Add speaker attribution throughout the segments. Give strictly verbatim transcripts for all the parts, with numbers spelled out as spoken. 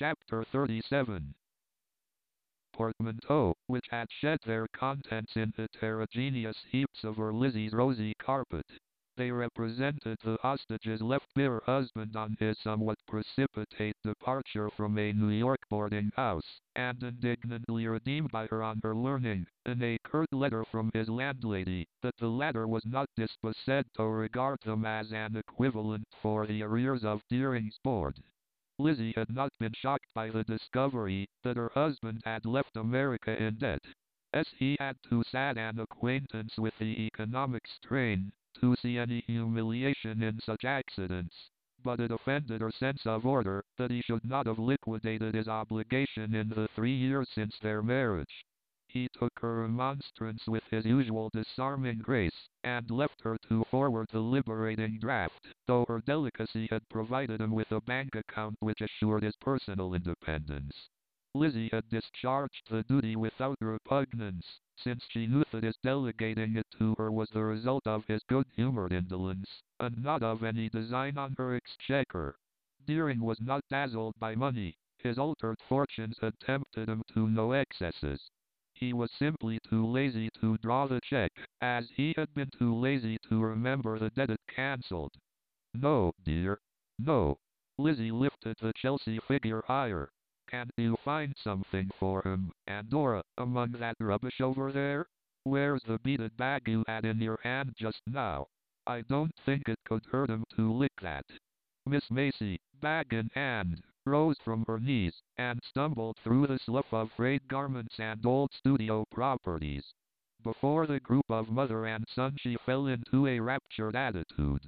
Speaker 1: Chapter thirty-seven. Portmanteau, which had shed their contents in heterogeneous heaps over Lizzie's rosy carpet. They represented the hostage's left bare husband on his somewhat precipitate departure from a New York boarding house, and indignantly redeemed by her on her learning, in a curt letter from his landlady, that the latter was not disposed to regard them as an equivalent for the arrears of Deering's board. Lizzie had not been shocked by the discovery that her husband had left America in debt, as he had too sad an acquaintance with the economic strain to see any humiliation in such accidents, but it offended her sense of order that he should not have liquidated his obligation in the three years since their marriage. He took her remonstrance with his usual disarming grace, and left her to forward the liberating draft, though her delicacy had provided him with a bank account which assured his personal independence. Lizzie had discharged the duty without repugnance, since she knew that his delegating it to her was the result of his good-humored indolence, and not of any design on her exchequer. Deering was not dazzled by money. His altered fortunes had tempted him to no excesses. He was simply too lazy to draw the check, as he had been too lazy to remember the debt it cancelled. No, dear. No. Lizzie lifted the Chelsea figure higher. Can't you find something for him, Andorra, among that rubbish over there? Where's the beaded bag you had in your hand just now? I don't think it could hurt him to lick that. Miss Macy, bag in hand, rose from her knees, and stumbled through the slough of frayed garments and old studio properties. Before the group of mother and son she fell into a raptured attitude.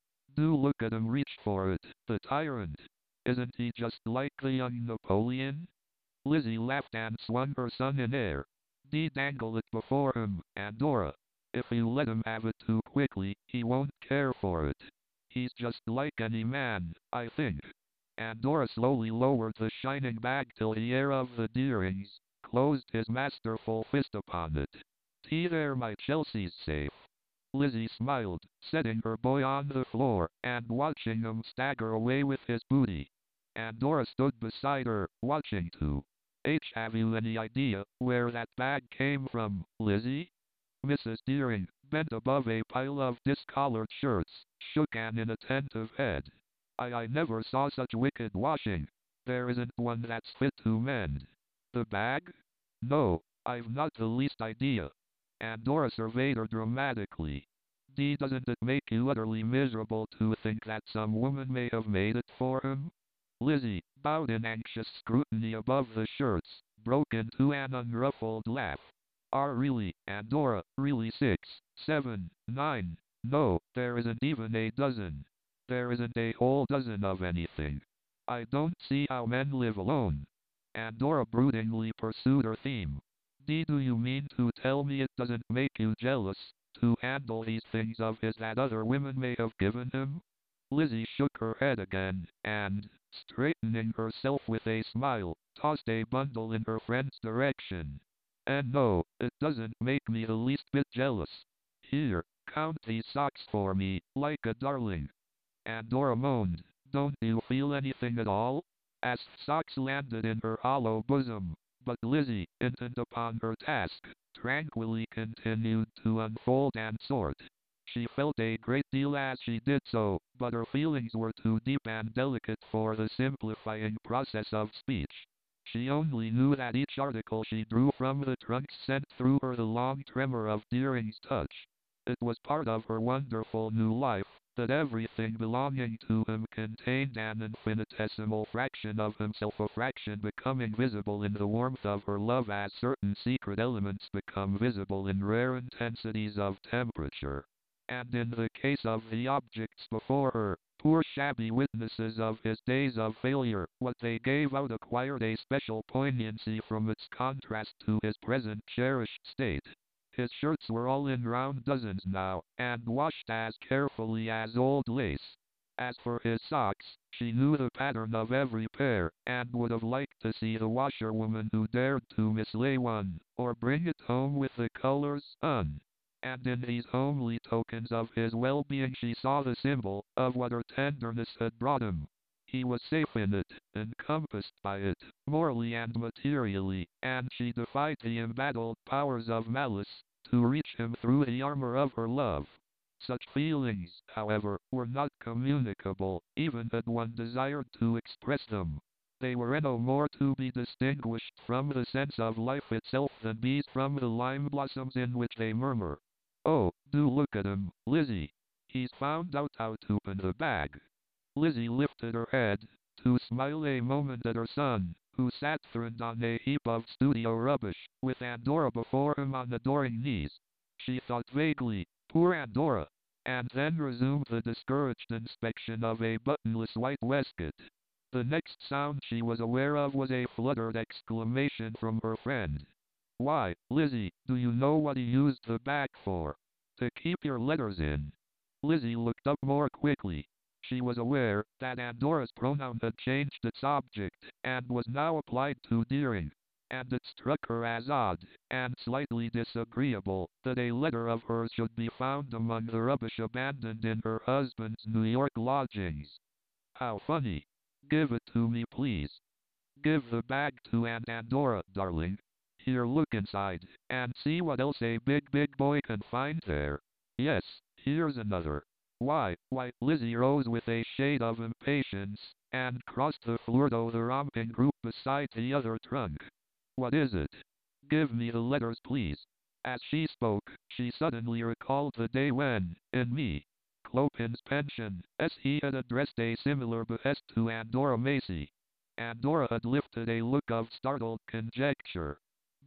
Speaker 1: Do look at him reach for it, the tyrant. Isn't he just like the young Napoleon? Lizzie laughed and swung her son in air. Dee dangle it before him, Andorra. If you let him have it too quickly, he won't care for it. He's just like any man, I think. Andorra slowly lowered the shining bag till the heir of the Deerings closed his masterful fist upon it. See there, my Chelsea's safe. Lizzie smiled, setting her boy on the floor, and watching him stagger away with his booty. Andorra stood beside her, watching too. H, have you any idea where that bag came from, Lizzie? Missus Deering, bent above a pile of discolored shirts, shook an inattentive head. I, I never saw such wicked washing. There isn't one that's fit to mend. The bag? No, I've not the least idea. Andorra surveyed her dramatically. Dee, doesn't it make you utterly miserable to think that some woman may have made it for him? Lizzie, bowed in anxious scrutiny above the shirts, broke into an unruffled laugh. Are really, Andorra, really six, seven, nine, no, there isn't even a dozen. There isn't a whole dozen of anything. I don't see how men live alone. Andorra broodingly pursued her theme. Dee, do you mean to tell me it doesn't make you jealous to handle these things of his that other women may have given him? Lizzie shook her head again, and, straightening herself with a smile, tossed a bundle in her friend's direction. And no, it doesn't make me the least bit jealous. Here, count these socks for me, like a darling. Andorra moaned. Don't you feel anything at all? As socks landed in her hollow bosom, but Lizzie, intent upon her task, tranquilly continued to unfold and sort. She felt a great deal as she did so, but her feelings were too deep and delicate for the simplifying process of speech. She only knew that each article she drew from the trunks sent through her the long tremor of Deering's touch. It was part of her wonderful new life that everything belonging to him contained an infinitesimal fraction of himself, a fraction becoming visible in the warmth of her love as certain secret elements become visible in rare intensities of temperature. And in the case of the objects before her, poor shabby witnesses of his days of failure, what they gave out acquired a special poignancy from its contrast to his present cherished state. His shirts were all in round dozens now, and washed as carefully as old lace. As for his socks, she knew the pattern of every pair, and would have liked to see the washerwoman who dared to mislay one, or bring it home with the colors un. And in these homely tokens of his well-being she saw the symbol of what her tenderness had brought him. He was safe in it, encompassed by it, morally and materially, and she defied the embattled powers of malice to reach him through the armor of her love. Such feelings, however, were not communicable, even had one desired to express them. They were no more to be distinguished from the sense of life itself than bees from the lime blossoms in which they murmur. Oh, do look at him, Lizzie. He's found out how to open the bag. Lizzie lifted her head, to smile a moment at her son, who sat throned on a heap of studio rubbish, with Andorra before him on adoring knees. She thought vaguely, poor Andorra, and then resumed the discouraged inspection of a buttonless white waistcoat. The next sound she was aware of was a fluttered exclamation from her friend. Why, Lizzie, do you know what he used the bag for? To keep your letters in. Lizzie looked up more quickly. She was aware that Andorra's pronoun had changed its object, and was now applied to Deering, and it struck her as odd, and slightly disagreeable, that a letter of hers should be found among the rubbish abandoned in her husband's New York lodgings. How funny. Give it to me, please. Give the bag to Aunt Andorra, darling. Here, look inside, and see what else a big, big boy can find there. Yes, here's another. Why, why, Lizzie rose with a shade of impatience, and crossed the floor to the romping group beside the other trunk. What is it? Give me the letters, please. As she spoke, she suddenly recalled the day when, in me, Clopin's pension, as he had addressed a similar behest to Andorra Macy. Andorra had lifted a look of startled conjecture.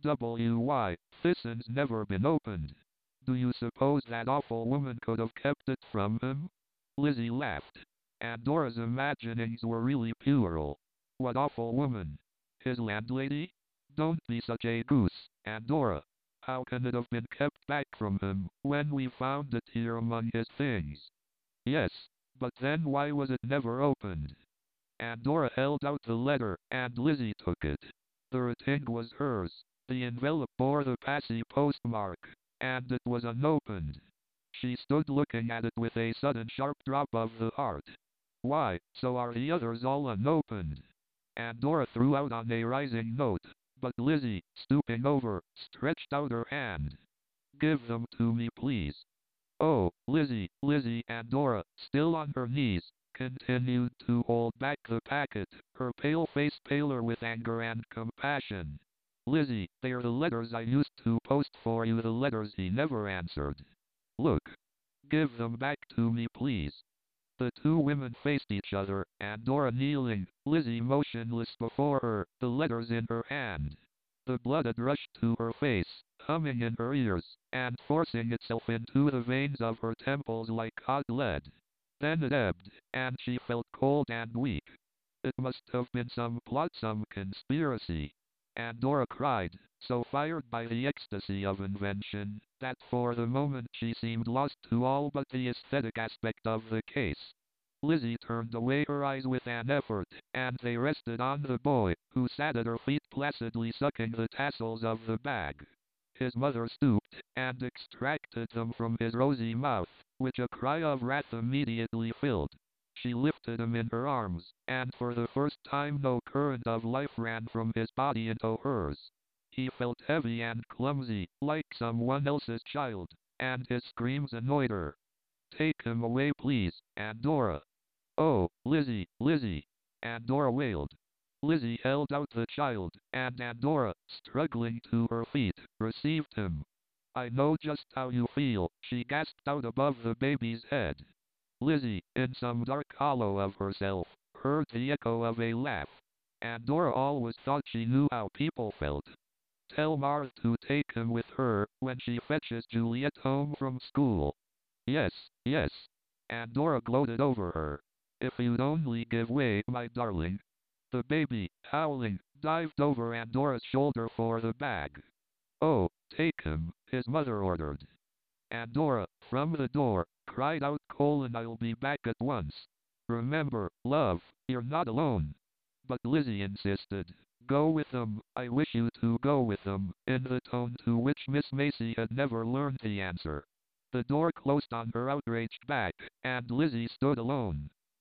Speaker 1: W Y, Thisson's never been opened. Do you suppose that awful woman could have kept it from him? Lizzie laughed. Andorra's imaginings were really puerile. What awful woman? His landlady? Don't be such a goose, Andorra. How can it have been kept back from him, when we found it here among his things? Yes, but then why was it never opened? Andorra held out the letter, and Lizzie took it. The writing was hers. The envelope bore the Passy postmark, and it was unopened. She stood looking at it with a sudden sharp drop of the heart. Why, so are the others all unopened? Andorra threw out on a rising note, but Lizzie, stooping over, stretched out her hand. Give them to me, please. Oh, Lizzie, Lizzie, Andorra, still on her knees, continued to hold back the packet, her pale face paler with anger and compassion. Lizzie, they're the letters I used to post for you, the letters he never answered. Look. Give them back to me, please. The two women faced each other, Andorra kneeling, Lizzie motionless before her, the letters in her hand. The blood had rushed to her face, humming in her ears, and forcing itself into the veins of her temples like hot lead. Then it ebbed, and she felt cold and weak. It must have been some plot, some conspiracy. Andorra cried, so fired by the ecstasy of invention, that for the moment she seemed lost to all but the aesthetic aspect of the case. Lizzie turned away her eyes with an effort, and they rested on the boy, who sat at her feet placidly sucking the tassels of the bag. His mother stooped, and extracted them from his rosy mouth, which a cry of wrath immediately filled. She lifted him in her arms, and for the first time no current of life ran from his body into hers. He felt heavy and clumsy, like someone else's child, and his screams annoyed her. Take him away, please, Andorra. Oh, Lizzie, Lizzie, Andorra wailed. Lizzie held out the child, and Andorra, struggling to her feet, received him. I know just how you feel, she gasped out above the baby's head. Lizzie, in some dark hollow of herself, heard the echo of a laugh. Andorra always thought she knew how people felt. Tell Martha to take him with her, when she fetches Juliet home from school. Yes, yes. Andorra gloated over her. If you'd only give way, my darling. The baby, howling, dived over Andorra's shoulder for the bag. Oh, take him, his mother ordered. Andorra, from the door, cried out, Colin, I'll be back at once. Remember, love, you're not alone. But Lizzie insisted. Go with them, I wish you to go with them, in the tone to which Miss Macy had never learned the answer. The door closed on her outraged back, and Lizzie stood alone.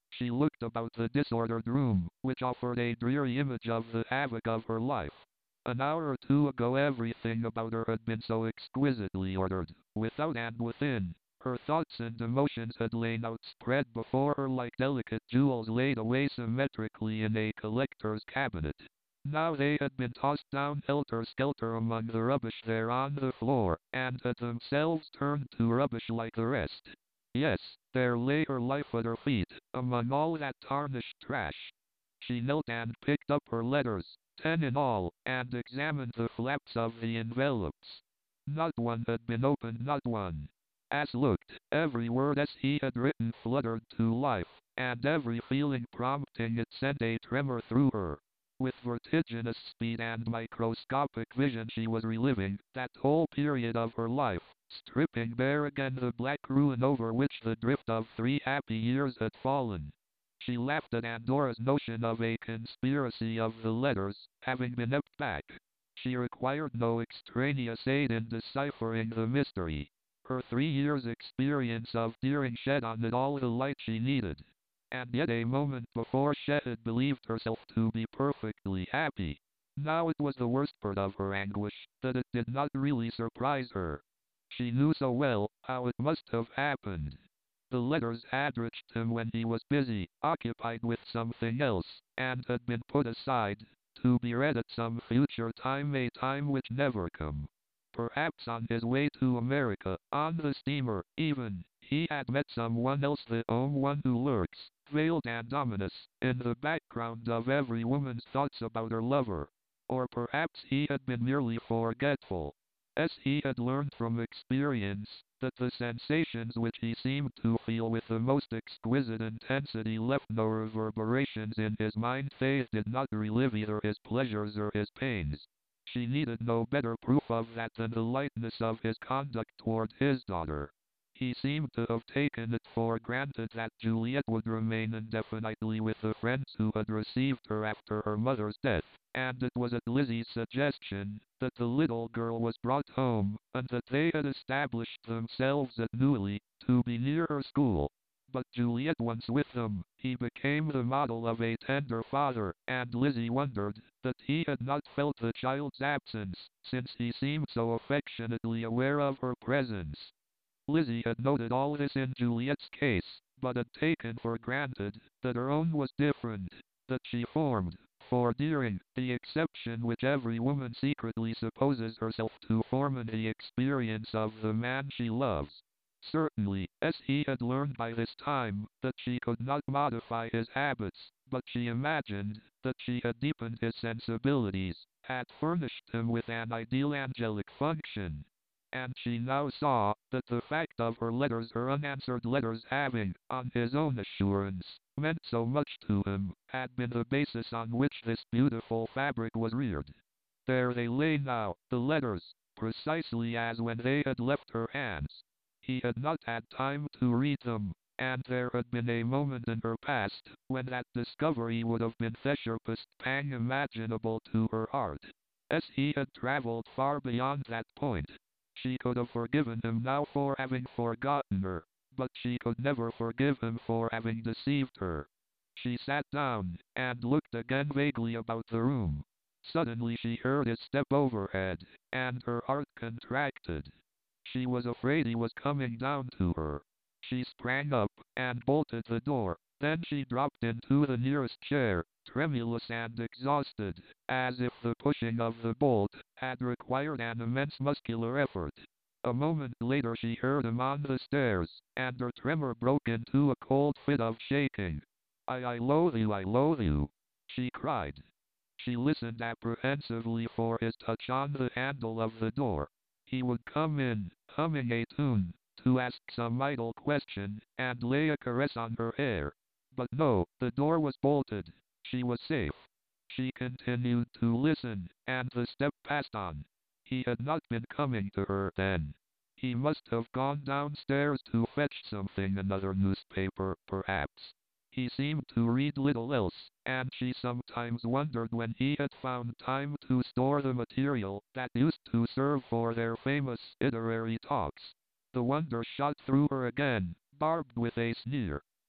Speaker 1: She looked about the disordered room, which offered a dreary image of the havoc of her life. An hour or two ago everything about her had been so exquisitely ordered, without and within. Her thoughts and emotions had lain outspread before her like delicate jewels laid away symmetrically in a collector's cabinet. Now they had been tossed down helter-skelter among the rubbish there on the floor, and had themselves turned to rubbish like the rest. Yes, there lay her life at her feet, among all that tarnished trash. She knelt and picked up her letters, ten in all, and examined the flaps of the envelopes. Not one had been opened, not one. As looked, every word as he had written fluttered to life, and every feeling prompting it sent a tremor through her. With vertiginous speed and microscopic vision she was reliving that whole period of her life, stripping bare again the black ruin over which the drift of three happy years had fallen. She laughed at Andora's notion of a conspiracy of the letters having been kept back. She required no extraneous aid in deciphering the mystery. Her three years' experience of Deering shed on it all the light she needed. And yet a moment before she had believed herself to be perfectly happy. Now it was the worst part of her anguish, that it did not really surprise her. She knew so well how it must have happened. The letters had reached him when he was busy, occupied with something else, and had been put aside, to be read at some future time, a time which never come. Perhaps on his way to America, on the steamer, even, he had met someone else, the own one who lurks, veiled and ominous, in the background of every woman's thoughts about her lover. Or perhaps he had been merely forgetful. As he had learned from experience, that the sensations which he seemed to feel with the most exquisite intensity left no reverberations in his mind. They did not relive either his pleasures or his pains. She needed no better proof of that than the lightness of his conduct toward his daughter. He seemed to have taken it for granted that Juliet would remain indefinitely with the friends who had received her after her mother's death, and it was at Lizzie's suggestion that the little girl was brought home, and that they had established themselves at Newley, to be near her school. But Juliet once with them, he became the model of a tender father, and Lizzie wondered that he had not felt the child's absence, since he seemed so affectionately aware of her presence. Lizzie had noted all this in Juliet's case, but had taken for granted that her own was different, that she formed, for Deering, the exception which every woman secretly supposes herself to form in the experience of the man she loves. Certainly, as he had learned by this time, that she could not modify his habits, but she imagined that she had deepened his sensibilities, had furnished him with an ideal angelic function. And she now saw that the fact of her letters, her unanswered letters having, on his own assurance, meant so much to him, had been the basis on which this beautiful fabric was reared. There they lay now, the letters, precisely as when they had left her hands. He had not had time to read them, and there had been a moment in her past when that discovery would have been the sharpest pang imaginable to her heart. As he had traveled far beyond that point, she could have forgiven him now for having forgotten her, but she could never forgive him for having deceived her. She sat down, and looked again vaguely about the room. Suddenly she heard his step overhead, and her heart contracted. She was afraid he was coming down to her. She sprang up, and bolted the door. Then she dropped into the nearest chair, tremulous and exhausted, as if the pushing of the bolt had required an immense muscular effort. A moment later she heard him on the stairs, and her tremor broke into a cold fit of shaking. I, I loathe you, I loathe you, she cried. She listened apprehensively for his touch on the handle of the door. He would come in, humming a tune, to ask some idle question, and lay a caress on her hair. But no, the door was bolted. She was safe. She continued to listen, and the step passed on. He had not been coming to her then. He must have gone downstairs to fetch something, another newspaper, perhaps. He seemed to read little else, and she sometimes wondered when he had found time to store the material that used to serve for their famous literary talks. The wonder shot through her again, barbed with a sneer.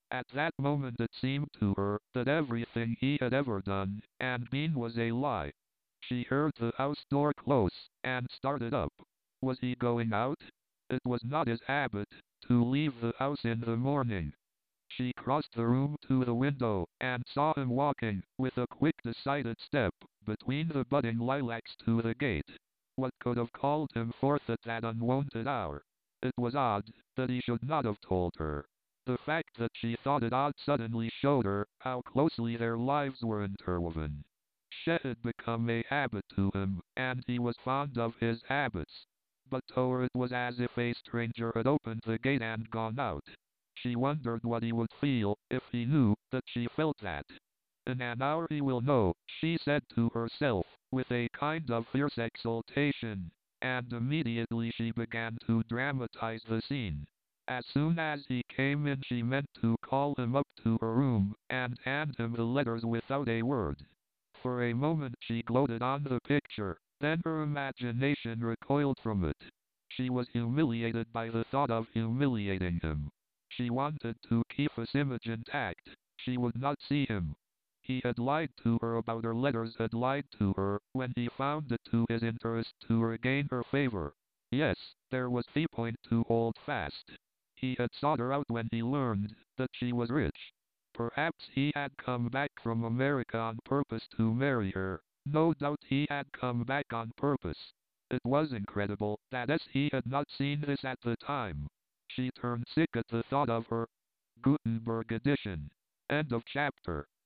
Speaker 1: At that moment it seemed to her that everything he had ever done and been was a lie. She heard the house door close, and started up. Was he going out? It was not his habit to leave the house in the morning. She crossed the room to the window, and saw him walking, with a quick decided step, between the budding lilacs to the gate. What could have called him forth at that unwonted hour? It was odd that he should not have told her. The fact that she thought it odd suddenly showed her how closely their lives were interwoven. Chet had become a habit to him, and he was fond of his habits. But to her it was as if a stranger had opened the gate and gone out. She wondered what he would feel if he knew that she felt that. In an hour he will know, she said to herself, with a kind of fierce exultation, and immediately she began to dramatize the scene. As soon as he came in she meant to call him up to her room, and hand him the letters without a word. For a moment she gloated on the picture, then her imagination recoiled from it. She was humiliated by the thought of humiliating him. She wanted to keep his image intact. She would not see him. He had lied to her about her letters, had lied to her when he found it to his interest to regain her favor. Yes, there was the point to hold fast. He had sought her out when he learned that she was rich. Perhaps he had come back from America on purpose to marry her. No doubt he had come back on purpose. It was incredible that as he had not seen this at the time. She turned sick at the thought of her. Gutenberg edition. End of chapter.